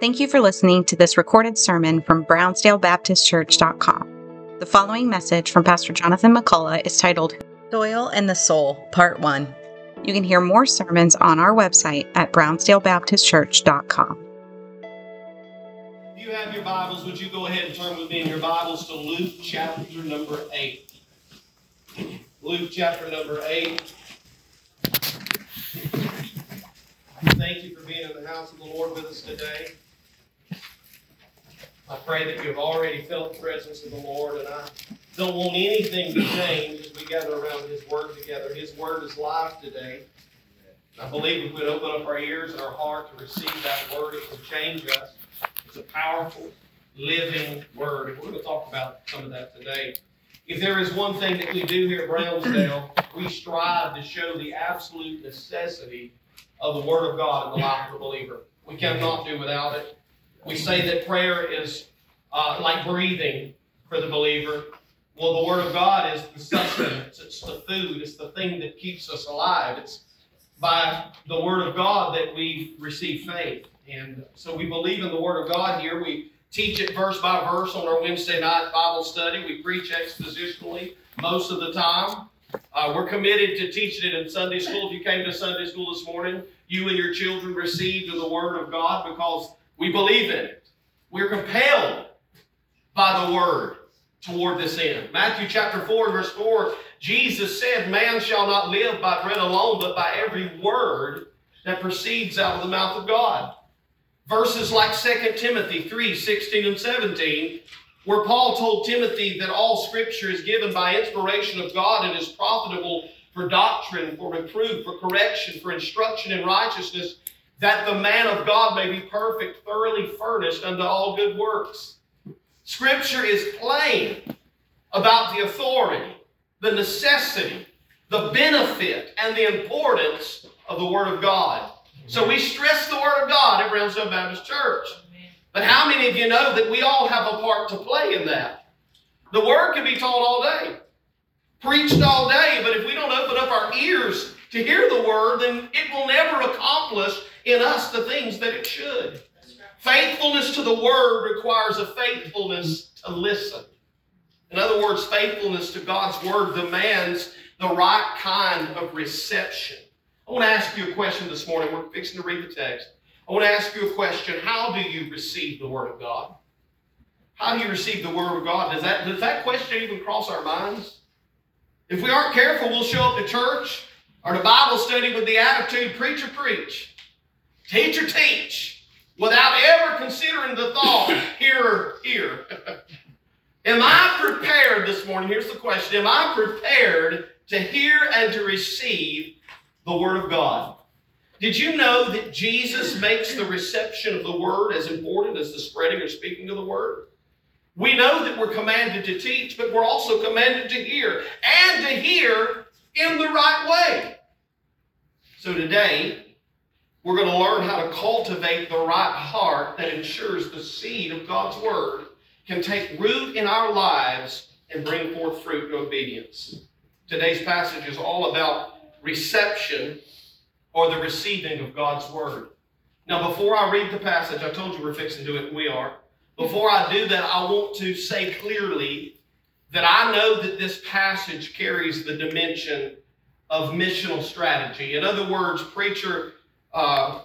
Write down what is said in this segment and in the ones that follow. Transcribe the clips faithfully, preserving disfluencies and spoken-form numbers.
Thank you for listening to this recorded sermon from Brownsdale Baptist Church dot com. The following message from Pastor Jonathan McCullough is titled Soil and the Soul, Part one. You can hear more sermons on our website at Brownsdale Baptist Church dot com. If you have your Bibles, would you go ahead and turn with me in your Bibles to Luke chapter number eight. Luke chapter number eight. Thank you for being in the house of the Lord with us today. I pray that you have already felt the presence of the Lord, and I don't want anything to change as we gather around His Word together. His Word is live today. I believe if we'd open up our ears and our heart to receive that Word, it will change us. It's a powerful, living Word, and we're going to talk about some of that today. If there is one thing that we do here at Brownsdale, we strive to show the absolute necessity of the Word of God in the life of the believer. We cannot do without it. We say that prayer is uh, like breathing for the believer. Well, the Word of God is the sustenance. It's the food. It's the thing that keeps us alive. It's by the Word of God that we receive faith. And so we believe in the Word of God here. We teach it verse by verse on our Wednesday night Bible study. We preach expositionally most of the time. Uh, we're committed to teaching it in Sunday school. If you came to Sunday school this morning, you and your children received the Word of God because we believe in it. We're compelled by the Word toward this end. Matthew chapter four, verse four, Jesus said, "Man shall not live by bread alone, but by every word that proceeds out of the mouth of God." Verses like Second Timothy three, sixteen and seventeen, where Paul told Timothy that all Scripture is given by inspiration of God and is profitable for doctrine, for reproof, for correction, for instruction in righteousness, that the man of God may be perfect, thoroughly furnished unto all good works. Scripture is plain about the authority, the necessity, the benefit, and the importance of the Word of God. So we stress the Word of God at Brownsdale Baptist Church. But how many of you know that we all have a part to play in that? The Word can be taught all day, preached all day, but if we don't open up our ears to hear the Word, then it will never accomplish in us the things that it should. Faithfulness to the Word requires a faithfulness to listen. In other words, faithfulness to God's Word demands the right kind of reception. I want to ask you a question this morning. We're fixing to read the text. I want to ask you a question. How do you receive the Word of God? How do you receive the Word of God? Does that, does that question even cross our minds? If we aren't careful, we'll show up to church or to Bible study with the attitude, preacher, preach, teacher, teach, without ever considering the thought, hearer, hear. Am I prepared this morning? Here's the question. Am I prepared to hear and to receive the Word of God? Did you know that Jesus makes the reception of the Word as important as the spreading or speaking of the Word? We know that we're commanded to teach, but we're also commanded to hear, and to hear in the right way. So today, we're going to learn how to cultivate the right heart that ensures the seed of God's Word can take root in our lives and bring forth fruit to obedience. Today's passage is all about reception or the receiving of God's Word. Now, before I read the passage, I told you we're fixing to do it, and we are. Before I do that, I want to say clearly that I know that this passage carries the dimension of missional strategy. In other words, preacher, uh,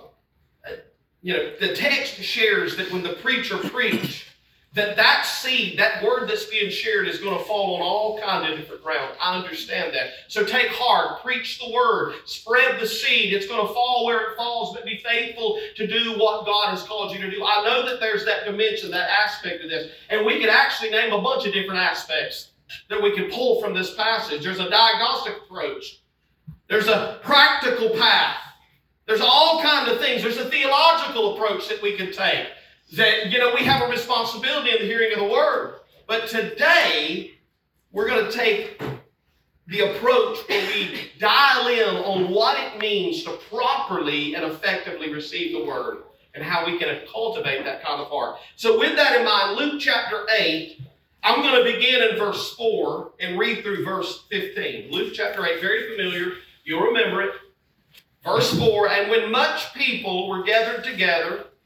you know, the text shares that when the preacher preached, that that seed, that word that's being shared is going to fall on all kinds of different ground. I understand that. So take heart, preach the word, spread the seed. It's going to fall where it falls, but be faithful to do what God has called you to do. I know that there's that dimension, that aspect of this. And we could actually name a bunch of different aspects that we can pull from this passage. There's a diagnostic approach. There's a practical path. There's all kinds of things. There's a theological approach that we can take. That, you know, we have a responsibility in the hearing of the Word. But today, we're going to take the approach where we dial in on what it means to properly and effectively receive the Word and how we can cultivate that kind of heart. So with that in mind, Luke chapter eight, I'm going to begin in verse four and read through verse fifteen. Luke chapter eight, very familiar. You'll remember it. Verse four, "And when much people were gathered together,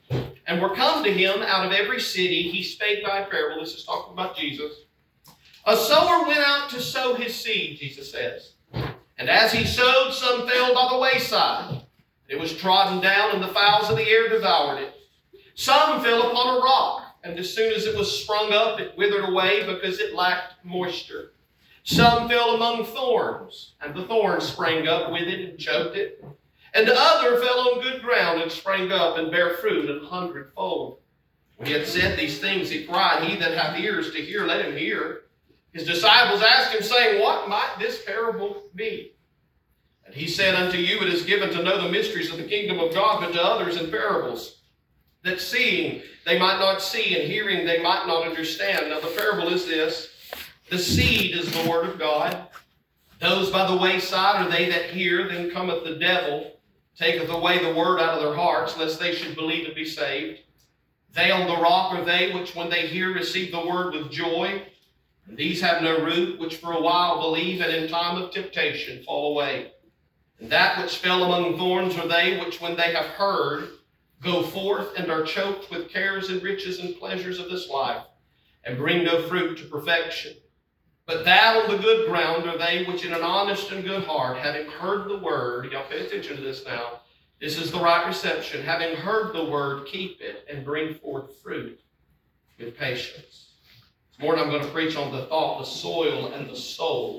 and were come to him out of every city, he spake by a parable. This is talking about Jesus. A sower went out to sow his seed, Jesus says. And as he sowed, some fell by the wayside. It was trodden down, and the fowls of the air devoured it. Some fell upon a rock, and as soon as it was sprung up, it withered away because it lacked moisture. Some fell among thorns, and the thorns sprang up with it and choked it. And other fell on good ground and sprang up and bare fruit an hundredfold. When he had said these things, he cried, He that hath ears to hear, let him hear. His disciples asked him, saying, What might this parable be? And he said, Unto you it is given to know the mysteries of the kingdom of God, but to others in parables, that seeing they might not see, and hearing they might not understand. Now the parable is this. The seed is the word of God. Those by the wayside are they that hear, then cometh the devil, taketh away the word out of their hearts, lest they should believe and be saved. They on the rock are they which when they hear receive the word with joy. And these have no root, which for a while believe, and in time of temptation fall away. And that which fell among thorns are they which when they have heard go forth and are choked with cares and riches and pleasures of this life, and bring no fruit to perfection. But that on the good ground are they which in an honest and good heart, having heard the word, y'all pay attention to this now, this is the right reception, having heard the word, keep it, and bring forth fruit with patience. This morning I'm going to preach on the thought, the soil and the soul,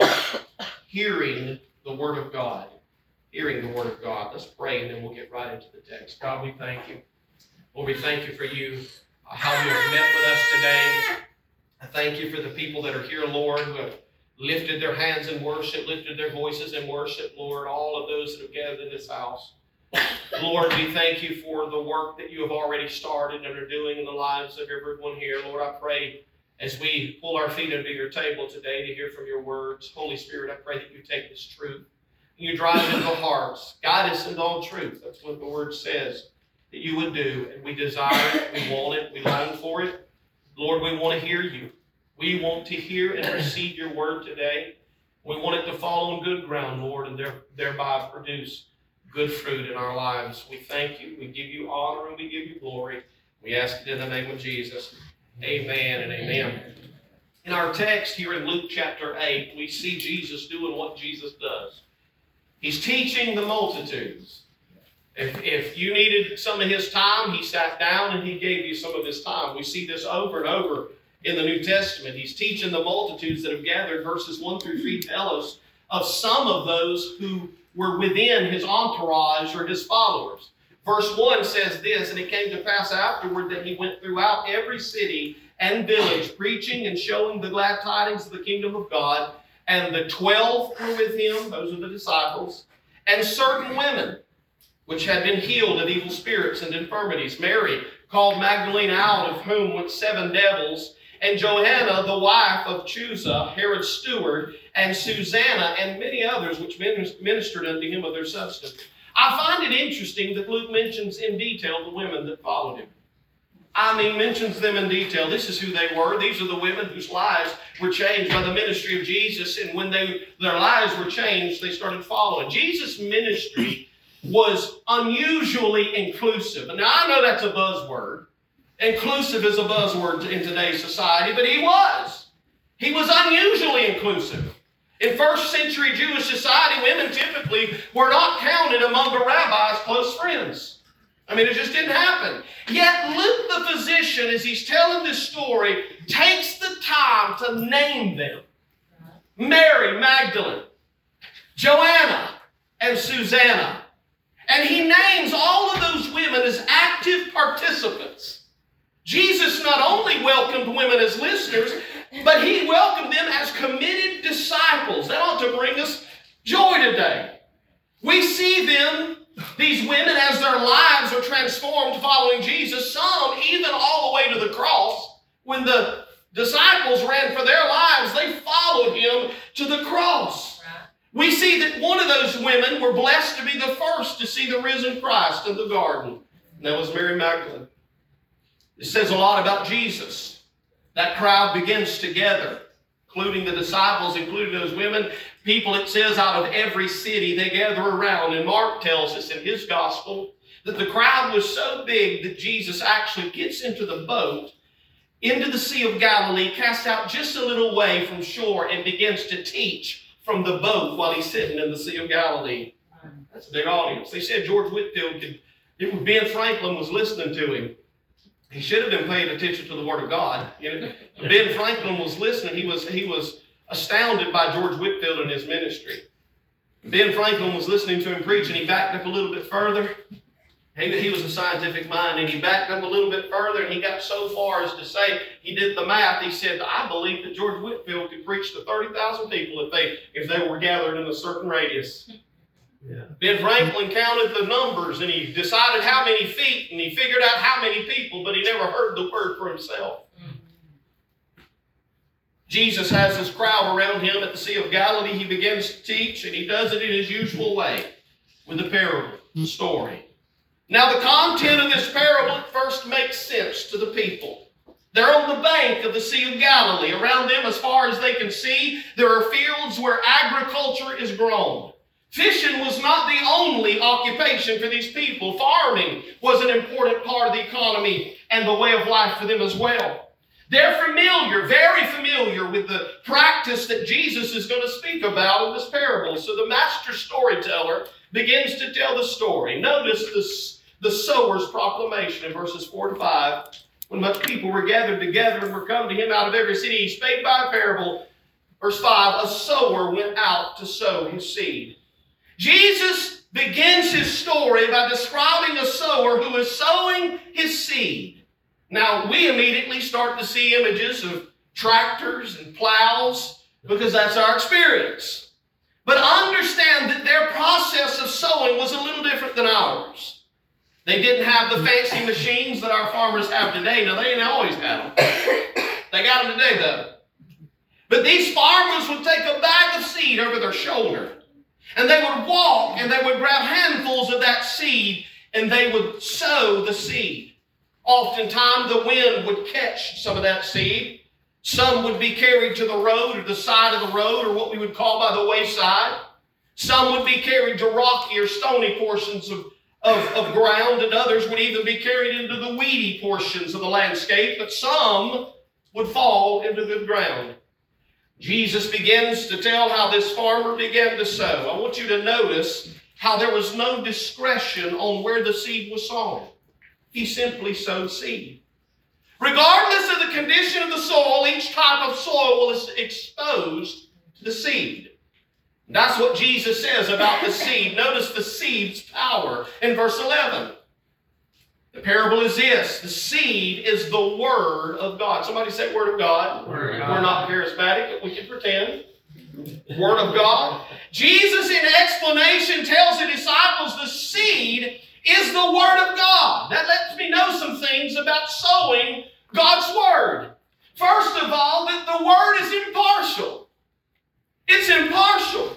hearing the word of God. Hearing the word of God. Let's pray and then we'll get right into the text. God, we thank you. Lord, we thank you for you, uh, how you have met with us today. I thank you for the people that are here, Lord, who have lifted their hands in worship, lifted their voices in worship, Lord, all of those that have gathered in this house. Lord, we thank you for the work that you have already started and are doing in the lives of everyone here. Lord, I pray as we pull our feet under your table today to hear from your words, Holy Spirit, I pray that you take this truth. You drive into the hearts. Guide us into all truth. That's what the word says that you would do. And we desire it. We want it. We long for it. Lord, we want to hear you. We want to hear and receive your word today. We want it to fall on good ground, Lord, and there, thereby produce good fruit in our lives. We thank you. We give you honor and we give you glory. We ask it in the name of Jesus. Amen and amen. In our text here in Luke chapter eight, we see Jesus doing what Jesus does. He's teaching the multitudes. If, if you needed some of his time, he sat down and he gave you some of his time. We see this over and over in the New Testament. He's teaching the multitudes that have gathered. Verses one through three tell us of some of those who were within his entourage or his followers. Verse one says this, and it came to pass afterward that he went throughout every city and village, preaching and showing the glad tidings of the kingdom of God. And the twelve were with him, those are the disciples, and certain women, which had been healed of evil spirits and infirmities. Mary, called Magdalene, out of whom went seven devils, and Joanna, the wife of Chuza, Herod's steward, and Susanna, and many others which ministered unto him of their substance. I find it interesting that Luke mentions in detail the women that followed him. I mean, mentions them in detail. This is who they were. These are the women whose lives were changed by the ministry of Jesus. And when they their lives were changed, they started following. Jesus' ministry was unusually inclusive. And now I know that's a buzzword. Inclusive is a buzzword in today's society, but he was. He was unusually inclusive. In first century Jewish society, women typically were not counted among the rabbi's close friends. I mean, it just didn't happen. Yet Luke, the physician, as he's telling this story, takes the time to name them. Mary Magdalene, Joanna, and Susanna. And he names all of those women as active participants. Jesus not only welcomed women as listeners, but he welcomed them as committed disciples. That ought to bring us joy today. We see them, these women, as their lives are transformed following Jesus, some even all the way to the cross. When the disciples ran for their lives, they followed him to the cross. We see that one of those women were blessed to be the first to see the risen Christ in the garden. And that was Mary Magdalene. It says a lot about Jesus. That crowd begins together, including the disciples, including those women. People, it says, out of every city they gather around. And Mark tells us in his gospel that the crowd was so big that Jesus actually gets into the boat, into the Sea of Galilee, cast out just a little way from shore, and begins to teach from the boat while he's sitting in the Sea of Galilee. That's a big audience. They said George Whitefield could, it was Ben Franklin was listening to him. He should have been paying attention to the Word of God. You know, Ben Franklin was listening. He was, he was astounded by George Whitefield and his ministry. Ben Franklin was listening to him preach, and he backed up a little bit further. He, he was a scientific mind, and he backed up a little bit further, and he got so far as to say, he did the math. He said, I believe that George Whitefield could preach to thirty thousand people if they, if they were gathered in a certain radius. Yeah. Ben Franklin counted the numbers, and he decided how many feet, and he figured out how many people, but he never heard the word for himself. Jesus has this crowd around him at the Sea of Galilee. He begins to teach, and he does it in his usual way with the parable, the story. Now, the content of this parable at first makes sense to the people. They're on the bank of the Sea of Galilee. Around them, as far as they can see, there are fields where agriculture is grown. Fishing was not the only occupation for these people. Farming was an important part of the economy and the way of life for them as well. They're familiar, very familiar with the practice that Jesus is going to speak about in this parable. So the master storyteller begins to tell the story. Notice this, the sower's proclamation in verses four to five. When much people were gathered together and were come to him out of every city, he spake by a parable. Verse five, a sower went out to sow his seed. Jesus begins his story by describing a sower who is sowing his seed. Now, we immediately start to see images of tractors and plows because that's our experience. But understand that their process of sowing was a little different than ours. They didn't have the fancy machines that our farmers have today. Now, they ain't always had them. They got them today, though. But these farmers would take a bag of seed over their shoulder, and they would walk, and they would grab handfuls of that seed, and they would sow the seed. Oftentimes, the wind would catch some of that seed. Some would be carried to the road or the side of the road, or what we would call by the wayside. Some would be carried to rocky or stony portions of, of, of ground, and others would even be carried into the weedy portions of the landscape, but some would fall into good ground. Jesus begins to tell how this farmer began to sow. I want you to notice how there was no discretion on where the seed was sown. He simply sowed seed. Regardless of the condition of the soil, each type of soil is exposed to the seed. That's what Jesus says about the seed. Notice the seed's power in verse eleven. The parable is this. The seed is the Word of God. Somebody say Word of God. Word of God. We're not charismatic, but we can pretend. Word of God. Jesus in explanation tells the disciples the seed is the Word of God. That lets me know some things about sowing God's Word. First of all, that the Word is impartial. It's impartial.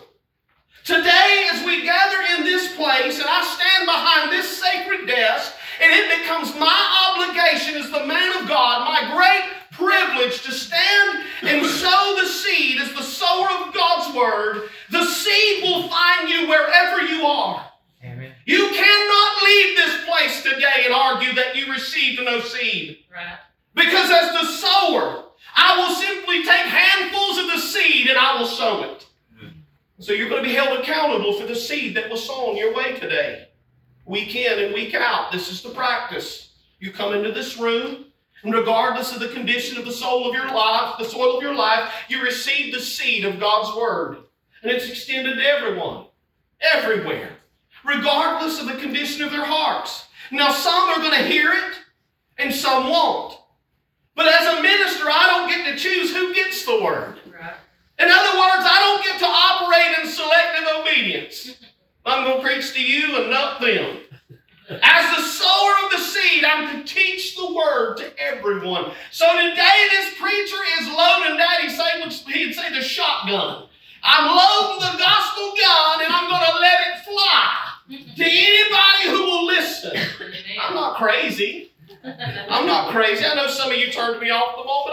Today, as we gather in this place, and I stand behind this sacred desk, and it becomes my obligation as the man of God, my great privilege to stand and sow the seed as the sower of God's Word, the seed will find you wherever you are. Amen. You cannot leave this place today and argue that you received no seed. Right. Because as the sower, I will simply take handfuls of the seed and I will sow it. So you're going to be held accountable for the seed that was sown your way today. Week in and week out, this is the practice. You come into this room, and regardless of the condition of the soul of your life, the soil of your life, you receive the seed of God's Word. And it's extended to everyone, everywhere, regardless of the condition of their hearts. Now, some are going to hear it, and some won't. But as a minister, I don't get to choose who gets the Word. Right. In other words, I don't get to operate in selective obedience. I'm going to preach to you and not them. As the sower of the seed, I'm to teach the Word to everyone. So today, this preacher is loading, Daddy say, which he'd say the shotgun. I'm loading the gospel gun, and I'm going to let it fly to anybody who will listen. I'm not crazy. I'm not crazy. I know some of you turned me off the moment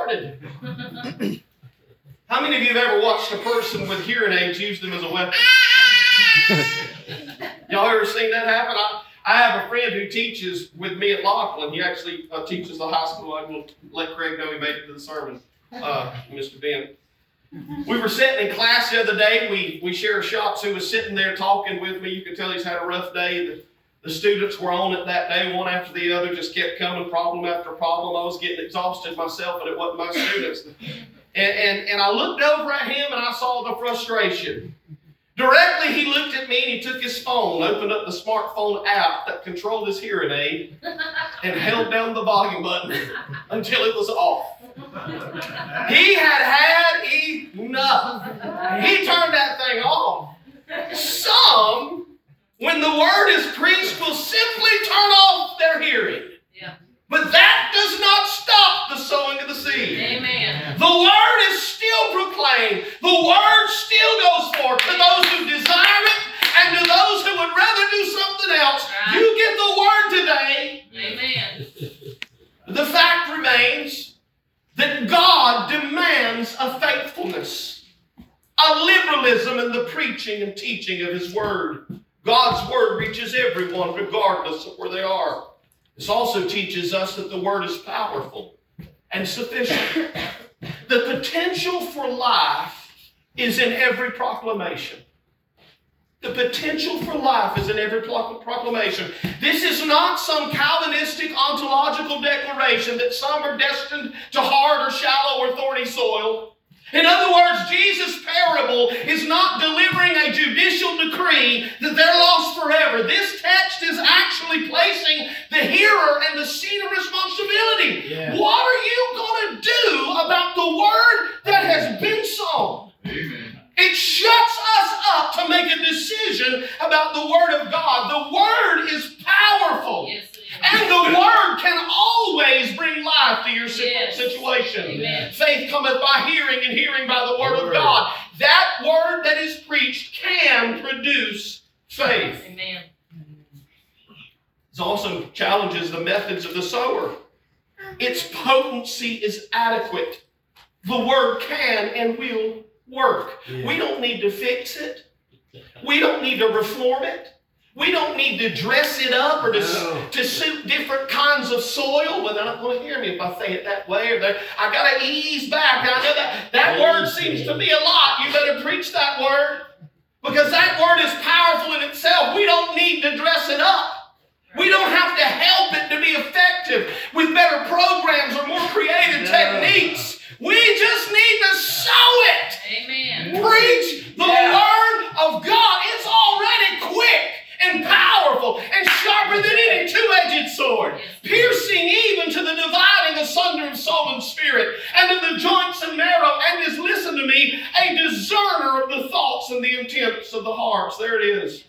I started. How many of you have ever watched a person with hearing aids use them as a weapon? Y'all ever seen that happen? I, I have a friend who teaches with me at Laughlin. He actually uh, teaches the high school. I will let Craig know he made it to the sermon, uh, Mister Ben. We were sitting in class the other day. We, we shared shots who was sitting there talking with me. You could tell he's had a rough day. The, the students were on it that day, one after the other, just kept coming, problem after problem. I was getting exhausted myself, and it wasn't my students. And, and, and I looked over at him, and I saw the frustration. Directly, he looked at me, and he took his phone, opened up the smartphone app that controlled his hearing aid, and held down the volume button until it was off. He had had enough. He turned that thing off. Some, when the word is preached, will simply turn off their hearing. Yeah. But that does not stop the sowing of the seed. Amen. The word is still proclaimed. The word still goes forth to those who desire it and to those who would rather do something else. Right. You get the word today. Amen. The fact remains that God demands a faithfulness, a liberalism in the preaching and teaching of His word. God's word reaches everyone regardless of where they are. This also teaches us that the word is powerful and sufficient. The potential for life is in every proclamation. The potential for life is in every proclamation. This is not some Calvinistic ontological declaration that some are destined to hard or shallow or thorny soil. In other words, Jesus' parable is not delivering a judicial decree that they're lost forever. This text is actually placing the hearer in the seat of responsibility. Yeah. What are you going to do about the word that has been sown? Amen. It shuts us up to make a decision about the word of God. The word is powerful. Yes. And the word can always bring life to your yes. situation. Amen. Faith cometh by hearing, and hearing by the word, word of God. That word that is preached can produce faith. Amen. It also challenges the methods of the sower. Its potency is adequate. The word can and will work. Yeah. We don't need to fix it. We don't need to reform it. We don't need to dress it up or to, no. to suit different kinds of soil. Well, they're not going to hear me if I say it that way. Or I got to ease back. I know that, that word seems to me a lot. You better preach that word, because that word is powerful in itself. We don't need to dress it up. We don't have to help it to be effective with better programs or more creative no. techniques. We just need to sow it. Amen. Preach the yeah. word of God. It's already quick and powerful and sharper than any two-edged sword, piercing even to the dividing asunder of soul and spirit, and of the joints and marrow, and is, listen to me, a discerner of the thoughts and the intents of the hearts. There it is.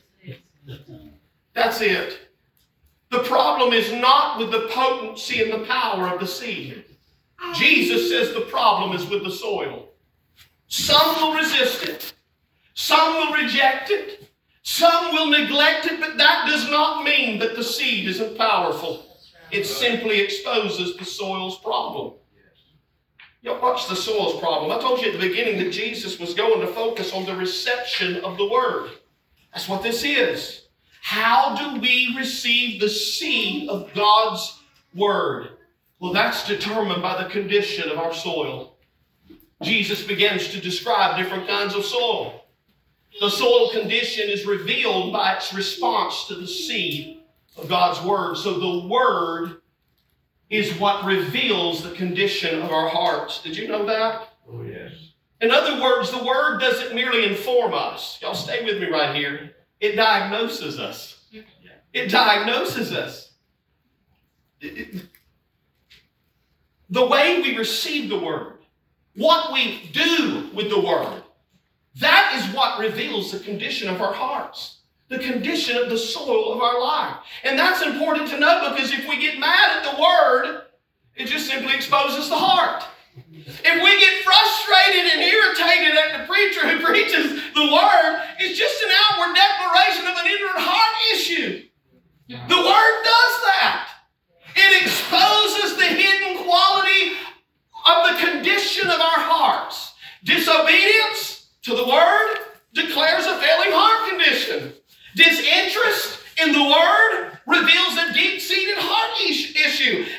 That's it. The problem is not with the potency and the power of the seed. Jesus says the problem is with the soil. Some will resist it. Some will reject it. Some will neglect it, but that does not mean that the seed isn't powerful. It simply exposes the soil's problem. You watch the soil's problem. I told you at the beginning that Jesus was going to focus on the reception of the word. That's what this is. How do we receive the seed of God's word? Well, that's determined by the condition of our soil. Jesus begins to describe different kinds of soil. The soil condition is revealed by its response to the seed of God's word. So the word is what reveals the condition of our hearts. Did you know that? Oh, yes. In other words, the word doesn't merely inform us. Y'all stay with me right here. It diagnoses us. It diagnoses us. It, it, the way we receive the word, what we do with the word, that is what reveals the condition of our hearts, the condition of the soil of our life. And that's important to know, because if we get mad at the word, it just simply exposes the heart. If we get frustrated and irritated at the preacher who preaches the word, it's just an outward declaration of an inward heart issue. The word does that. It exposes the hidden quality of the condition of our hearts. Disobedience to the word declares a failing heart condition. Disinterest in the word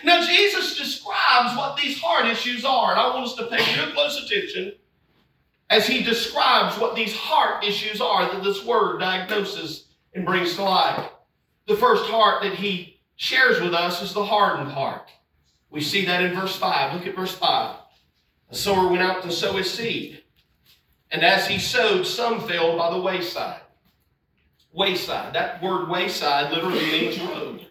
Now, Jesus describes what these heart issues are, and I want us to pay real close attention as he describes what these heart issues are that this word diagnoses and brings to light. The first heart that he shares with us is the hardened heart. We see that in verse five. Look at verse five. A sower went out to sow his seed, and as he sowed, some fell by the wayside. Wayside. That word wayside literally means road.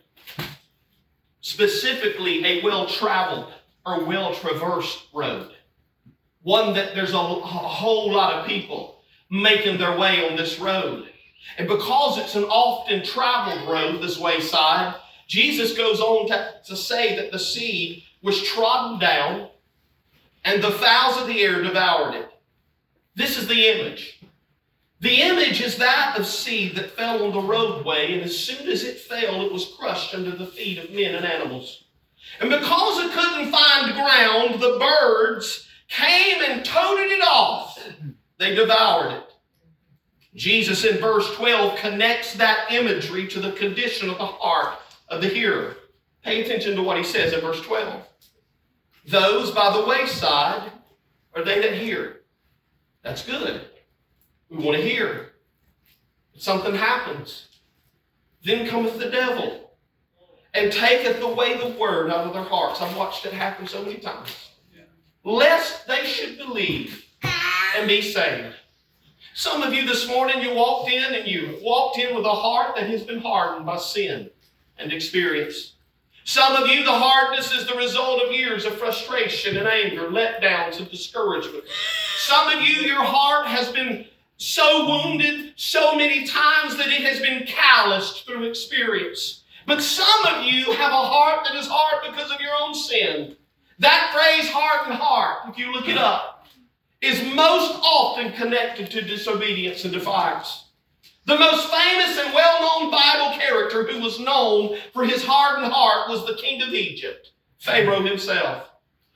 Specifically, a well-traveled or well-traversed road. One that there's a, a whole lot of people making their way on this road. And because it's an often traveled road, this wayside, Jesus goes on to, to say that the seed was trodden down and the fowls of the air devoured it. This is the image. The image is that of seed that fell on the roadway, and as soon as it fell, it was crushed under the feet of men and animals. And because it couldn't find ground, the birds came and toted it off. They devoured it. Jesus in verse twelve connects that imagery to the condition of the heart of the hearer. Pay attention to what he says in verse twelve. Those by the wayside are they that hear. That's good. We want to hear. But something happens. Then cometh the devil and taketh away the word out of their hearts. I've watched it happen so many times. Lest they should believe and be saved. Some of you this morning, you walked in and you walked in with a heart that has been hardened by sin and experience. Some of you, the hardness is the result of years of frustration and anger, letdowns and discouragement. Some of you, your heart has been so wounded so many times that it has been calloused through experience. But some of you have a heart that is hard because of your own sin. That phrase, hardened heart, if you look it up, is most often connected to disobedience and defiance. The most famous and well-known Bible character who was known for his hardened heart was the king of Egypt, Pharaoh himself.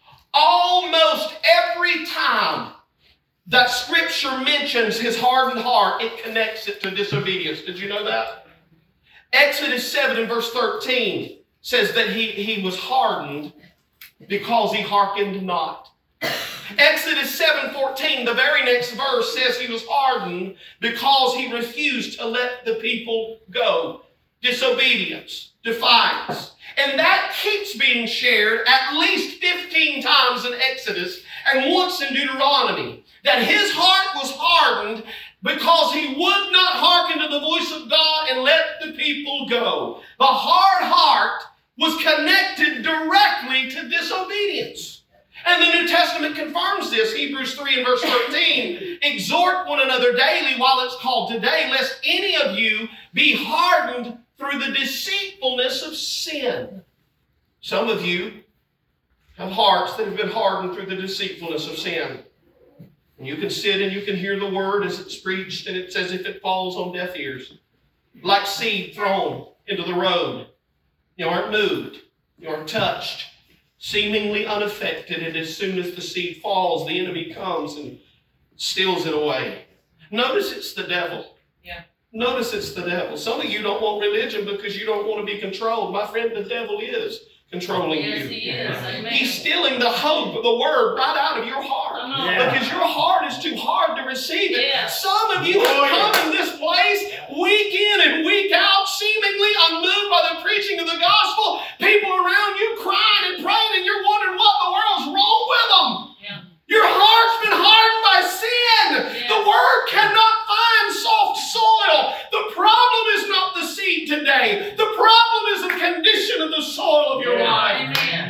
Almost every time that Scripture mentions his hardened heart, it connects it to disobedience. Did you know that? Exodus seven and verse thirteen says that he, he was hardened because he hearkened not. Exodus seven fourteen, the very next verse, says he was hardened because he refused to let the people go. Disobedience, defiance. And that keeps being shared at least fifteen times in Exodus and once in Deuteronomy. That his heart was hardened because he would not hearken to the voice of God and let the people go. The hard heart was connected directly to disobedience. And the New Testament confirms this. Hebrews three and verse thirteen. Exhort one another daily while it's called today, lest any of you be hardened through the deceitfulness of sin. Some of you have hearts that have been hardened through the deceitfulness of sin. And you can sit and you can hear the word as it's preached, and it's as if it falls on deaf ears. Like seed thrown into the road. You aren't moved. You aren't touched. Seemingly unaffected, and as soon as the seed falls, the enemy comes and steals it away. Notice it's the devil. Yeah. Notice it's the devil. Some of you don't want religion because you don't want to be controlled. My friend, the devil is controlling yes, you. He is. Amen. He's stealing the hope of the word right out of your heart. Yeah. Because your heart is too hard to receive it. Yeah. Some of you have come in this place week in and week out, seemingly unmoved by the preaching of the gospel. People around you crying and praying, and you're wondering what in the world's wrong with them. Yeah. Your heart's been hardened by sin. Yeah. The word cannot find soft soil. The problem is not the seed today. The problem is the condition of the soil of your Yeah. life. Amen.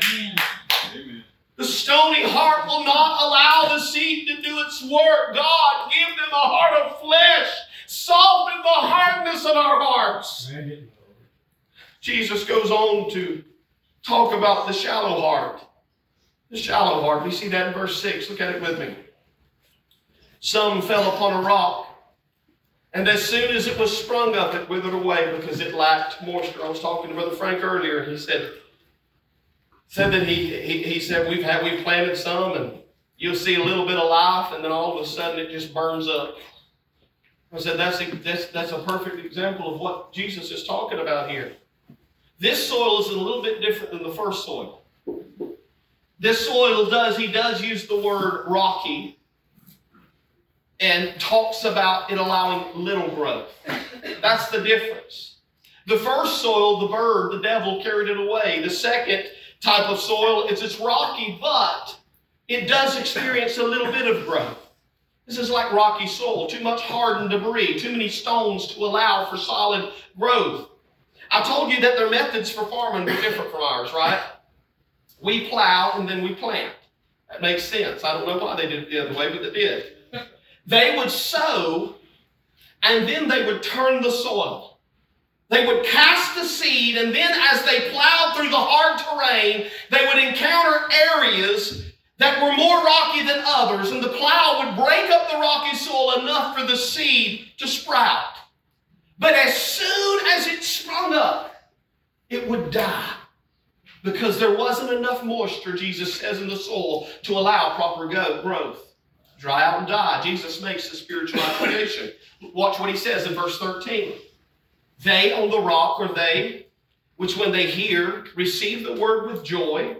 The stony heart will not allow the seed to do its work. God, give them a heart of flesh. Soften the hardness of our hearts. Jesus goes on to talk about the shallow heart. The shallow heart. We see that in verse six. Look at it with me. Some fell upon a rock, and as soon as it was sprung up, it withered away because it lacked moisture. I was talking to Brother Frank earlier, and he said, said that he, he, he said, we've had, we've planted some, and you'll see a little bit of life, and then all of a sudden it just burns up. I said, that's a, that's, that's a perfect example of what Jesus is talking about here. This soil is a little bit different than the first soil. This soil does, he does use the word rocky and talks about it allowing little growth. That's the difference. The first soil, the bird, the devil carried it away. The second type of soil is it's rocky, but it does experience a little bit of growth. This is like rocky soil, too much hardened debris, too many stones to allow for solid growth. I told you that their methods for farming were different from ours, right? We plow and then we plant. That makes sense. I don't know why they did it the other way, but they did. They would sow and then they would turn the soil. They would cast the seed, and then as they plowed through the hard terrain, they would encounter areas that were more rocky than others, and the plow would break up the rocky soil enough for the seed to sprout. But as soon as it sprung up, it would die because there wasn't enough moisture, Jesus says, in the soil to allow proper growth. Dry out and die. Jesus makes the spiritual application. Watch what he says in verse thirteen. They on the rock are they which when they hear receive the word with joy.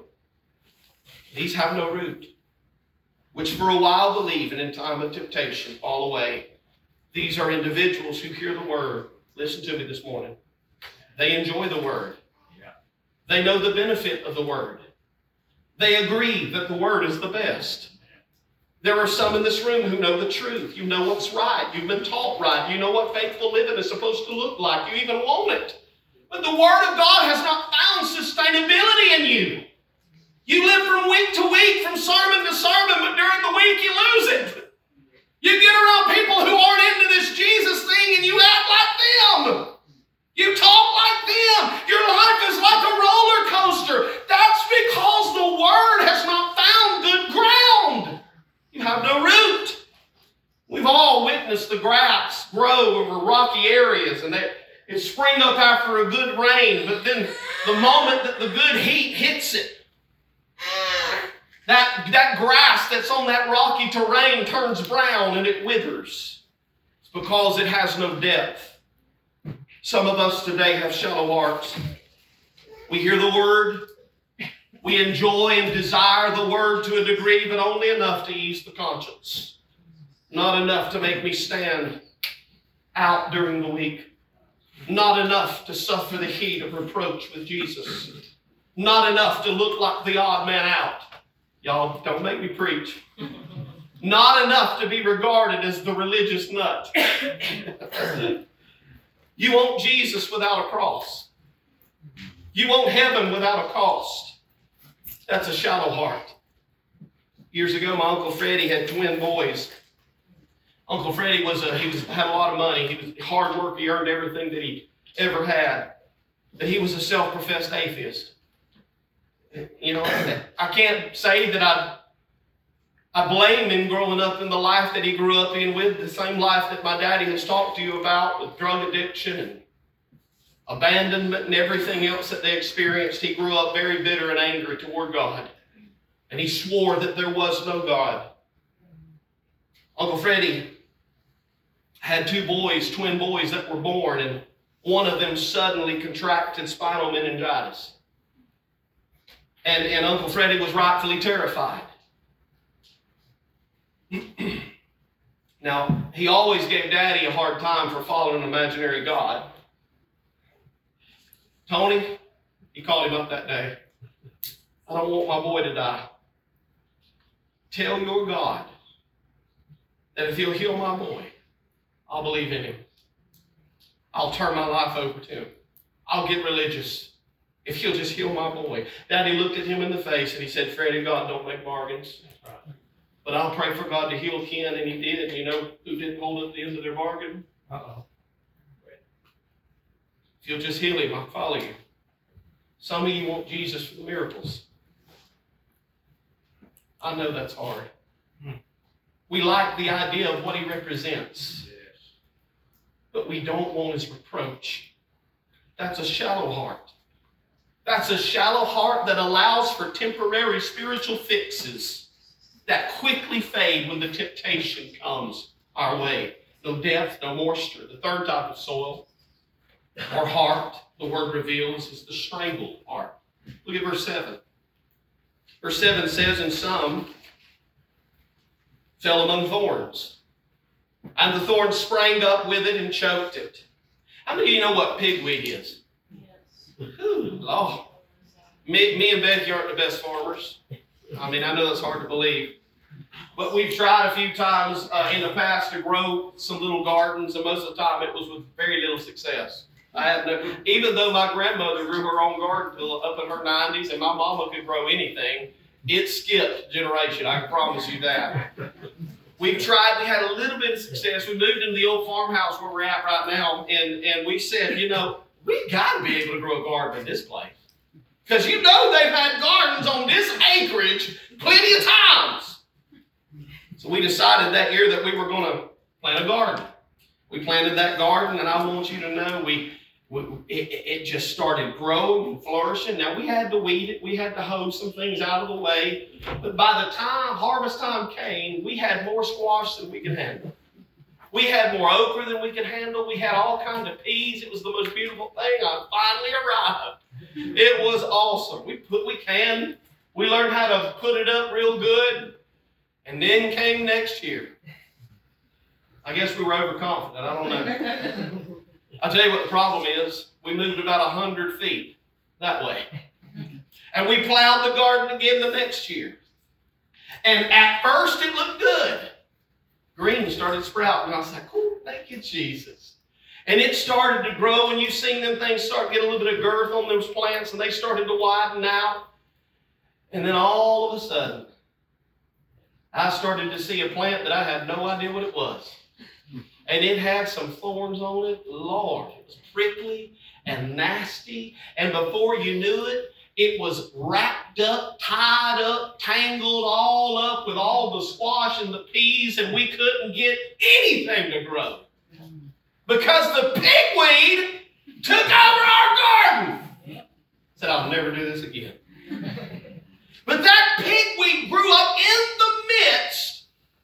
These have no root, which for a while believe, and in time of temptation fall away. These are individuals who hear the word. Listen to me this morning. They enjoy the word. Yeah. They know the benefit of the word. They agree that the word is the best. There are some in this room who know the truth. You know what's right. You've been taught right. You know what faithful living is supposed to look like. You even want it. But the word of God has not found sustainability in you. You live from week to week, from sermon to sermon, but during the week you lose it. You get around people who aren't into this Jesus thing and you act like them. You talk like them. Your life is like a roller coaster. That's because the word has not found good ground. You have no root. We've all witnessed the grass grow over rocky areas and they, it spring up after a good rain, but then the moment that the good heat hits it, That, that grass that's on that rocky terrain turns brown and it withers. It's because it has no depth. Some of us today have shallow hearts. We hear the word. We enjoy and desire the word to a degree, but only enough to ease the conscience. Not enough to make me stand out during the week. Not enough to suffer the heat of reproach with Jesus. Not enough to look like the odd man out. Y'all, don't make me preach. Not enough to be regarded as the religious nut. You want Jesus without a cross. You want heaven without a cost. That's a shallow heart. Years ago, my Uncle Freddie had twin boys. Uncle Freddie was a, he was, had a lot of money. He was hard work. He earned everything that he ever had. But he was a self-professed atheist. You know, I can't say that I, I blame him growing up in the life that he grew up in with, the same life that my daddy has talked to you about with drug addiction and abandonment and everything else that they experienced. He grew up very bitter and angry toward God. And he swore that there was no God. Uncle Freddie had two boys, twin boys that were born, and one of them suddenly contracted spinal meningitis. And, and Uncle Freddie was rightfully terrified. Now, he always gave Daddy a hard time for following an imaginary God. Tony, he called him up that day. I don't want my boy to die. Tell your God that if he'll heal my boy, I'll believe in him. I'll turn my life over to him. I'll get religious. If he'll just heal my boy. Daddy looked at him in the face and he said, Freddie, God don't make bargains. But I'll pray for God to heal Ken, and he did. You know who didn't hold up the end of their bargain? Uh-oh. If you'll just heal him, I'll follow you. Some of you want Jesus for the miracles. I know that's hard. We like the idea of what he represents. But we don't want his reproach. That's a shallow heart. That's a shallow heart that allows for temporary spiritual fixes that quickly fade when the temptation comes our way. No depth, no moisture. The third type of soil or heart the word reveals is the strangled part. Look at verse seven. Verse seven says, and some fell among thorns, and the thorns sprang up with it and choked it. How many of you know what pigweed is? Yes. Ooh, Lord. Me, me and Becky aren't the best farmers. I mean, I know that's hard to believe. But we've tried a few times uh, in the past to grow some little gardens, and most of the time it was with very little success. I had no, even though my grandmother grew her own garden till up in her nineties, and my mama could grow anything, it skipped generation. I can promise you that. We've tried. We had a little bit of success. We moved into the old farmhouse where we're at right now, and, and we said, you know, we've got to be able to grow a garden in this place. Because you know they've had gardens on this acreage plenty of times. So we decided that year that we were going to plant a garden. We planted that garden, and I want you to know we, we it, it just started growing and flourishing. Now, we had to weed it. We had to hoe some things out of the way. But by the time harvest time came, we had more squash than we could handle. We had more okra than we could handle. We had all kinds of peas. It was the most beautiful thing. I finally arrived. It was awesome. We put, we canned. We learned how to put it up real good. And then came next year. I guess we were overconfident. I don't know. I'll tell you what the problem is. We moved about one hundred feet that way. And we plowed the garden again the next year. And at first it looked good. Green started sprouting. And I was like, oh, thank you, Jesus. And it started to grow, and you've seen them things start to get a little bit of girth on those plants, and they started to widen out. And then all of a sudden, I started to see a plant that I had no idea what it was. And it had some thorns on it. Lord, it was prickly and nasty. And before you knew it, it was wrapped up, tied up, tangled all up with all the squash and the peas, and we couldn't get anything to grow. Because the pigweed took over our garden. Said, I'll never do this again. But that pigweed grew up in the midst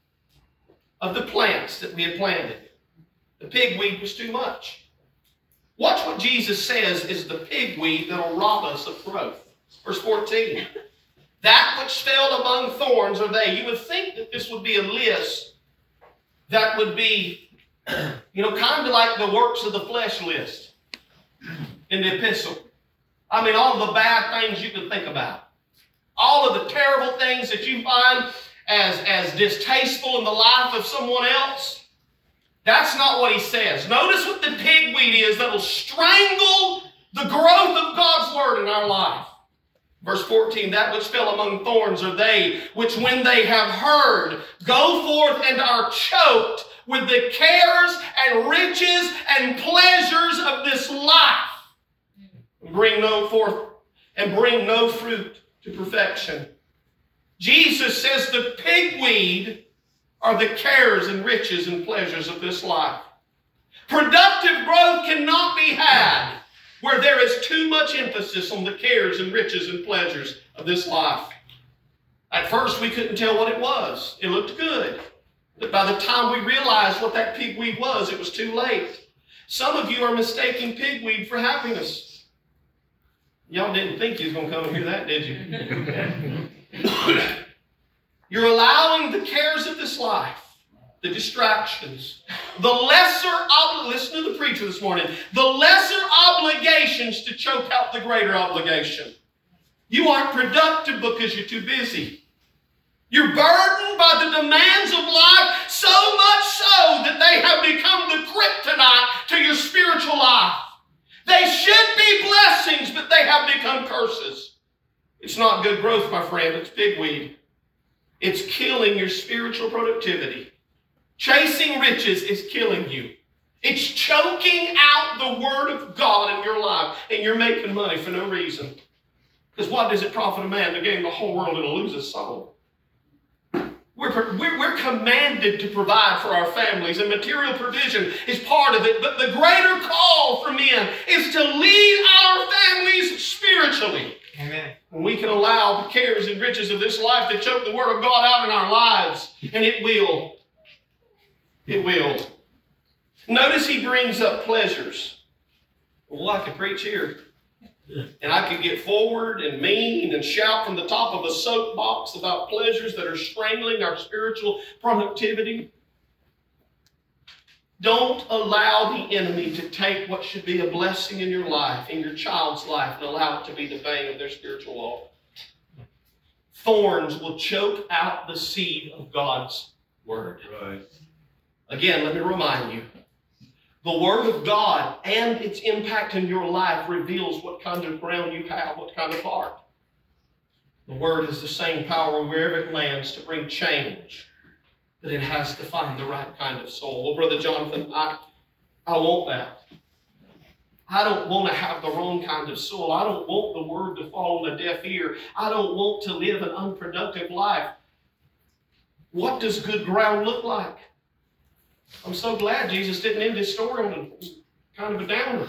of the plants that we had planted. The pigweed was too much. Watch what Jesus says is the pigweed that will rob us of growth. Verse fourteen. That which fell among thorns are they. You would think that this would be a list that would be, you know, kind of like the works of the flesh list in the epistle. I mean, all the bad things you can think about. All of the terrible things that you find as, as distasteful in the life of someone else. That's not what he says. Notice what the pigweed is that will strangle the growth of God's word in our life. Verse fourteen, that which fell among thorns are they, which when they have heard, go forth and are choked with the cares and riches and pleasures of this life. And bring no forth and bring no fruit to perfection. Jesus says the pigweed are the cares and riches and pleasures of this life. Productive growth cannot be had where there is too much emphasis on the cares and riches and pleasures of this life. At first, we couldn't tell what it was. It looked good. But by the time we realized what that pigweed was, it was too late. Some of you are mistaking pigweed for happiness. Y'all didn't think you was going to come and hear that, did you? You're allowing the cares of this life, the distractions, the lesser, ob- listen to the preacher this morning, the lesser obligations to choke out the greater obligation. You aren't productive because you're too busy. You're burdened by the demands of life so much so that they have become the kryptonite to your spiritual life. They should be blessings, but they have become curses. It's not good growth, my friend. It's pigweed. It's killing your spiritual productivity. Chasing riches is killing you. It's choking out the word of God in your life, and you're making money for no reason. Because what does it profit a man to gain the whole world and to lose his soul? We're, we're, we're commanded to provide for our families, and material provision is part of it. But the greater call for men is to lead our families spiritually. Amen. And we can allow the cares and riches of this life to choke the word of God out in our lives, and it will. It will. Notice he brings up pleasures. Well, I could preach here. And I could get forward and mean and shout from the top of a soapbox about pleasures that are strangling our spiritual productivity. Don't allow the enemy to take what should be a blessing in your life, in your child's life, and allow it to be the bane of their spiritual walk. Thorns will choke out the seed of God's word. Right. Again, let me remind you, the word of God and its impact in your life reveals what kind of ground you have, what kind of heart. The word is the same power wherever it lands to bring change, but it has to find the right kind of soul. Well, Brother Jonathan, I, I want that. I don't want to have the wrong kind of soul. I don't want the word to fall on a deaf ear. I don't want to live an unproductive life. What does good ground look like? I'm so glad Jesus didn't end his story on a kind of a downer.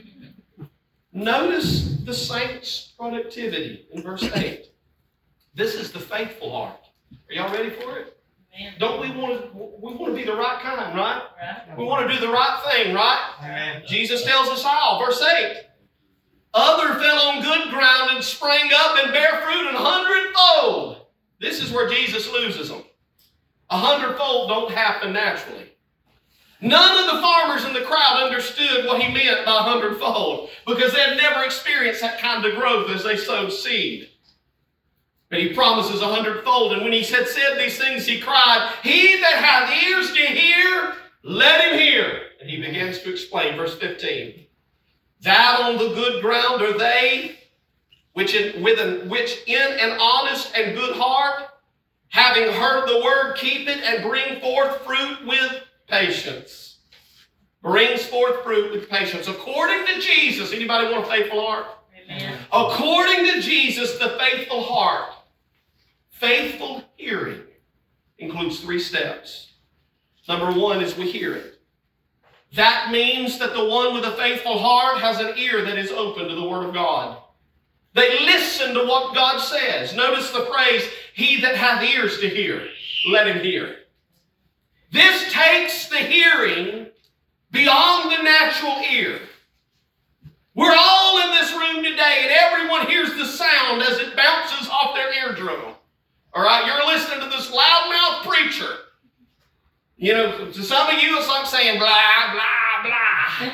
Notice the saints' productivity in verse eight. This is the faithful heart. Are y'all ready for it? Amen. Don't we want to, we want to be the right kind, right? right? We want to do the right thing, right? Amen. Jesus tells us how. Verse eight. Other fell on good ground and sprang up and bare fruit an hundredfold. This is where Jesus loses them. A hundredfold don't happen naturally. None of the farmers in the crowd understood what he meant by a hundredfold because they had never experienced that kind of growth as they sowed seed. But he promises a hundredfold. And when he had said these things, he cried, "He that hath ears to hear, let him hear." And he begins to explain, verse fifteen. That on the good ground are they which in, with an, which in an honest and good heart, having heard the word, keep it and bring forth fruit with patience. Brings forth fruit with patience. According to Jesus, anybody want a faithful heart? Amen. According to Jesus, the faithful heart, faithful hearing includes three steps. Number one is we hear it. That means that the one with a faithful heart has an ear that is open to the Word of God. They listen to what God says. Notice the phrase, he that hath ears to hear, let him hear. This takes the hearing beyond the natural ear. We're all in this room today and everyone hears the sound as it bounces off their eardrum. All right, you're listening to this loudmouth preacher. You know, to some of you it's like saying blah, blah, blah.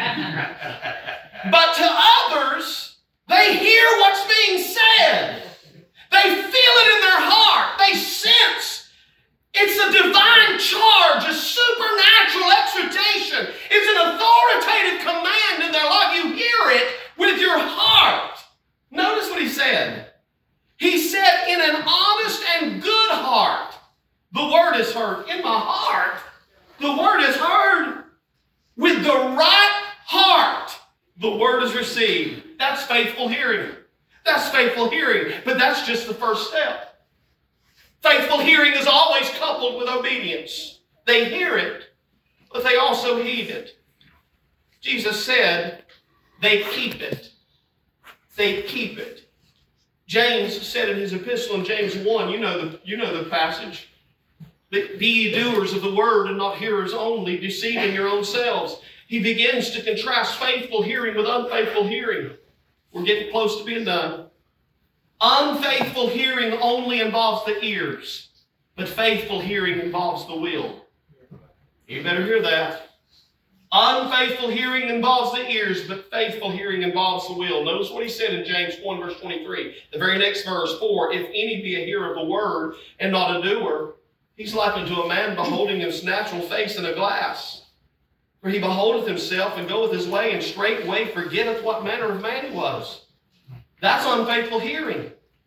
But to others, they hear what's being said. They feel it in their heart. They sense. It's a divine charge, a supernatural exhortation. It's an authoritative command in their life. You hear it with your heart. Notice what he said. He said, in an honest and good heart, the word is heard. In my heart, the word is heard. With the right heart, the word is received. That's faithful hearing. That's faithful hearing. But that's just the first step. Faithful hearing is always coupled with obedience. They hear it, but they also heed it. Jesus said, they keep it. They keep it. James said in his epistle in James one, you know the, you know the passage, Be ye doers of the word and not hearers only, deceiving your own selves. He begins to contrast faithful hearing with unfaithful hearing. We're getting close to being done. Unfaithful hearing only involves the ears, but faithful hearing involves the will. You better hear that. Unfaithful hearing involves the ears, but faithful hearing involves the will. Notice what he said in James one, verse twenty-three. The very next verse, for if any be a hearer of the word and not a doer, he's likened to a man beholding his natural face in a glass. For he beholdeth himself and goeth his way, and straightway forgetteth what manner of man he was. That's unfaithful hearing.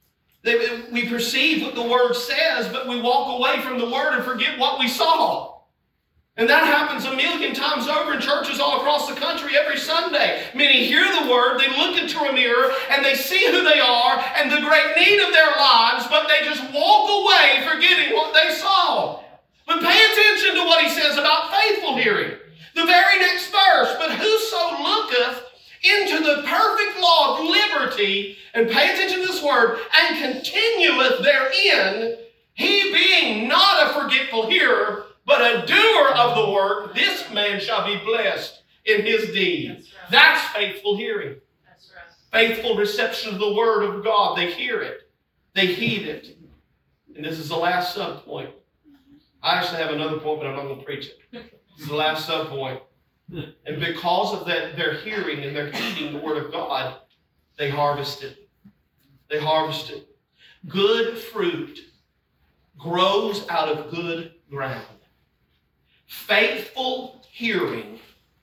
We perceive what the word says, but we walk away from the word and forget what we saw. And that happens a million times over in churches all across the country every Sunday. Many hear the word, they look into a mirror, and they see who they are and the great need of their lives, but they just walk away forgetting what they saw. But pay attention to what he says about faithful hearing. The very next verse, but whoso looketh into the perfect law of liberty, and pay attention to this word, and continueth therein, he being not a forgetful hearer, but a doer of the work, this man shall be blessed in his deed. That's right. That's faithful hearing. That's right. Faithful reception of the word of God. They hear it. They heed it. And this is the last sub point. I actually have another point, but I'm not going to preach it. This is the last sub point. And because of that, their hearing and their heeding the word of God, they harvest it. They harvest it. Good fruit grows out of good ground. Faithful hearing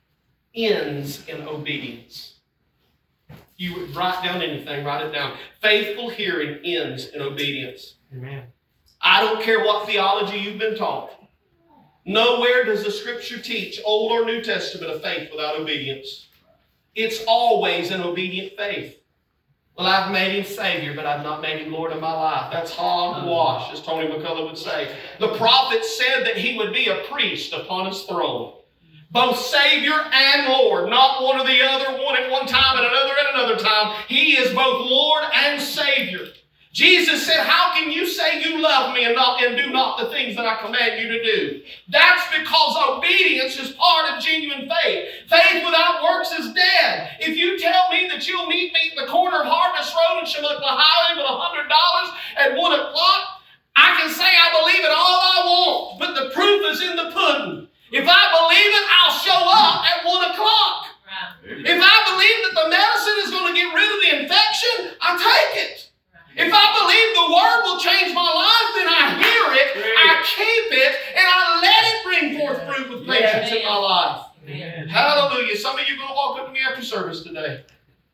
ends in obedience. You would write down anything, write it down. Faithful hearing ends in obedience. Amen. I don't care what theology you've been taught. Nowhere does the Scripture teach, Old or New Testament, of faith without obedience. It's always an obedient faith. Well, I've made him Savior, but I've not made him Lord of my life. That's hogwash, as Tony McCullough would say. The prophet said that he would be a priest upon his throne. Both Savior and Lord, not one or the other, one at one time and another at another time. He is both Lord and Savior. Jesus said, how can you say you love me and, not, and do not the things that I command you to do? That's because obedience is part of genuine faith. Faith without works is dead. If you tell me that you'll meet me at the corner of Harvest Road in Chemukla Highway with one hundred dollars at one o'clock, I can say I believe it all I want, but the proof is in the pudding. If I believe it, I'll show up at one o'clock. Right. If I believe that the medicine is going to get rid of the infection, I take it. If I believe the word will change my life, then I hear it, I keep it, and I let it bring forth fruit with patience in my life. Amen. Hallelujah. Some of you are going to walk up to me after service today.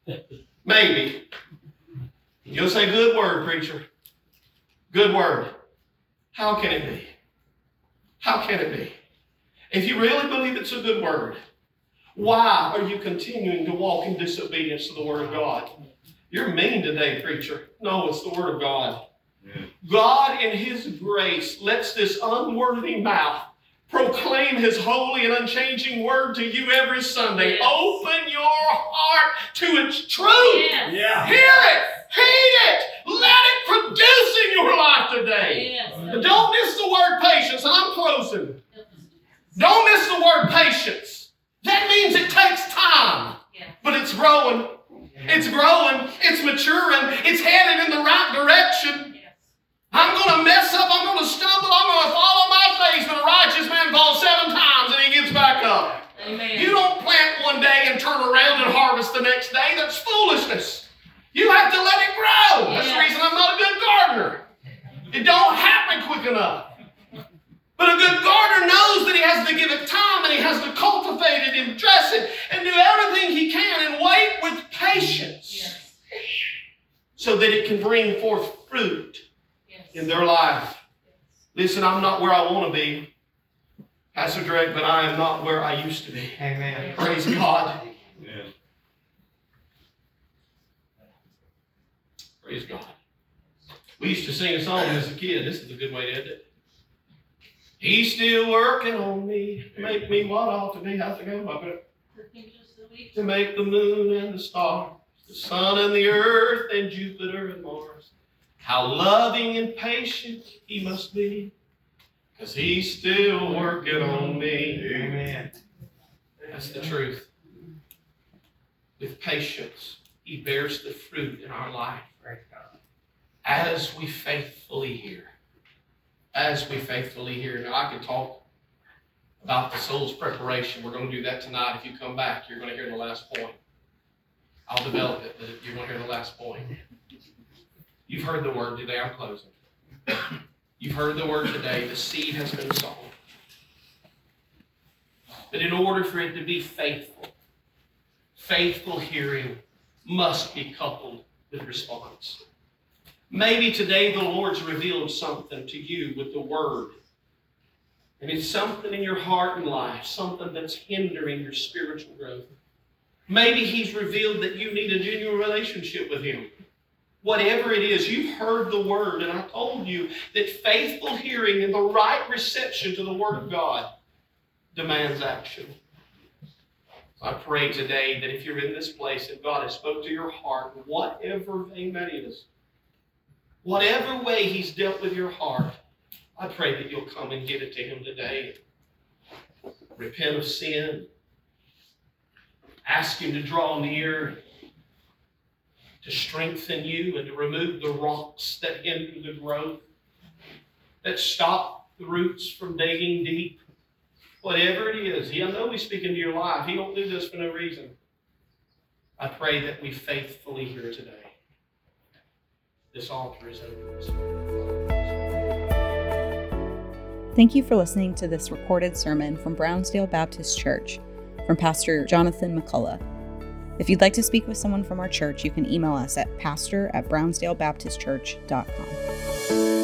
Maybe. You'll say, good word, preacher. Good word. How can it be? How can it be? If you really believe it's a good word, why are you continuing to walk in disobedience to the word of God? You're mean today, preacher. No, it's the word of God. Yeah. God in his grace lets this unworthy mouth proclaim his holy and unchanging word to you every Sunday. Yes. Open your heart to its truth. Yes. Yeah. Hear it. Heed it. Let it produce in your life today. Yes. Don't miss the word patience, and I'm closing. Don't miss the word patience. That means it takes time, yes. But it's growing. It's growing. It's maturing. It's headed in the right direction. Yes. I'm going to mess up. I'm going to stumble. I'm going to fall on my face. But a righteous man falls seven times and he gets back up. Amen. You don't plant one day and turn around and harvest the next day. That's foolishness. You have to let it grow. Yes. That's the reason I'm not a good gardener. It don't happen quick enough. But a good gardener knows that he has to give it time and he has to cultivate it and dress it and do everything he can and wait with patience. Yes. So that it can bring forth fruit, yes. In their life. Yes. Listen, I'm not where I want to be, Pastor Drake, but I am not where I used to be. Amen. Praise God. Amen. Praise God. We used to sing a song as a kid. This is a good way to end it. He's still working on me to make me what I ought to be. How's it going, my brother? To make the moon and the stars, the sun and the earth and Jupiter and Mars. How loving and patient he must be, because he's still working on me. Amen. That's the truth. With patience, he bears the fruit in our life. As we faithfully hear. As we faithfully hear. Now, I could talk about the soul's preparation. We're going to do that tonight. If you come back, you're going to hear the last point. I'll develop it, but you're going to hear the last point. You've heard the word today. I'm closing. You've heard the word today. The seed has been sown. But in order for it to be faithful, faithful hearing must be coupled with response. Maybe today the Lord's revealed something to you with the word. And it's something in your heart and life, something that's hindering your spiritual growth. Maybe he's revealed that you need a genuine relationship with him. Whatever it is, you've heard the word, and I told you that faithful hearing and the right reception to the word of God demands action. I pray today that if you're in this place and God has spoke to your heart, whatever thing that is, whatever way he's dealt with your heart, I pray that you'll come and give it to him today. Repent of sin. Ask Him to draw near, to strengthen you and to remove the rocks that hinder the growth, that stop the roots from digging deep. Whatever it is, I know He's speaking to your life. He don't do this for no reason. I pray that we faithfully hear today. This altar is open. Thank you for listening to this recorded sermon from Brownsdale Baptist Church from Pastor Jonathan McCullough. If you'd like to speak with someone from our church, you can email us at pastor at brownsdale baptist church dot com.